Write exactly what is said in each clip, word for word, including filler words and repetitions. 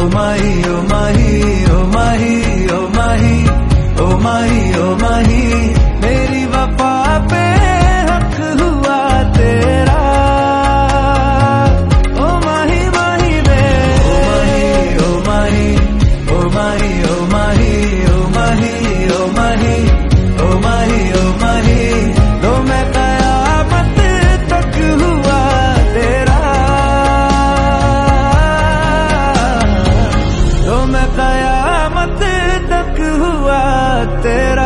माही ओ माही ओ माही ओ माही ओ माही ओ माही मेरी वफा पे हक हुआ तेरा ओ माही माही वे ओ माही ओ माही ओ माही ओ माही ओ माही ओ माही ओ माही तो मैं कयामत तक हुआ तेरा तो मैं कयामत तक हुआ तेरा।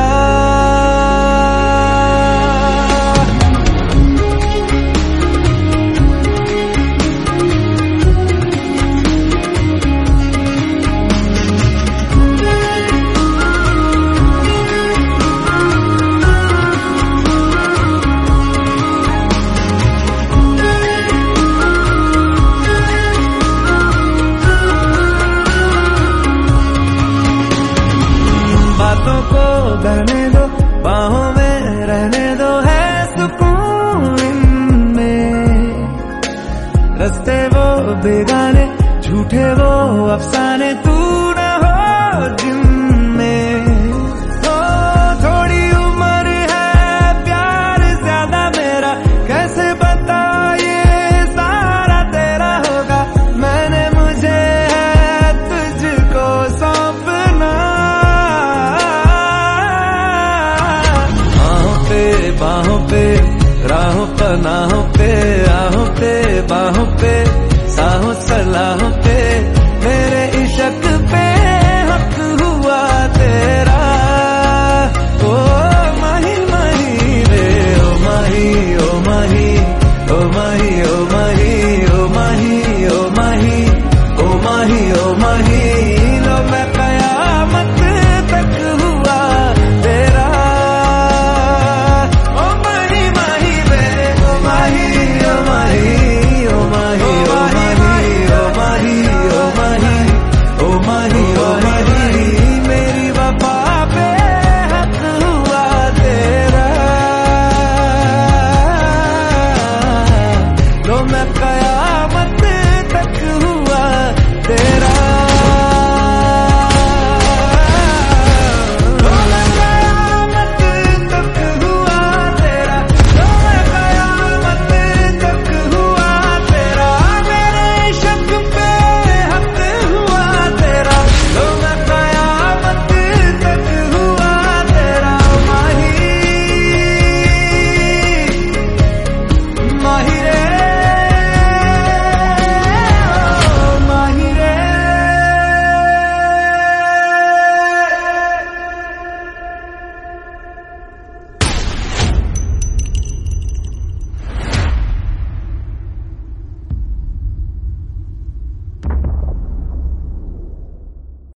बातों को बहने दो बाहों में रहने दो है सुकून इनमें रस्ते वो बेगाने झूठे वो अफसाने तू न हो जिनमें ओ थोड़ी उम्र है प्यार ज्यादा मेरा कैसे बता ये सारा तेरा होगा मैंने मुझे है तुझको सौंपना बाहों पे राहों पनाहों पे आहों पे बाहों पे साहों सलाहों पे मेरे इश्क पे हक हुआ तेरा ओ माही माही रे ओ माही ओ माही ओ माही ओ माही ओ माही ओ माही ओ माही ओ माही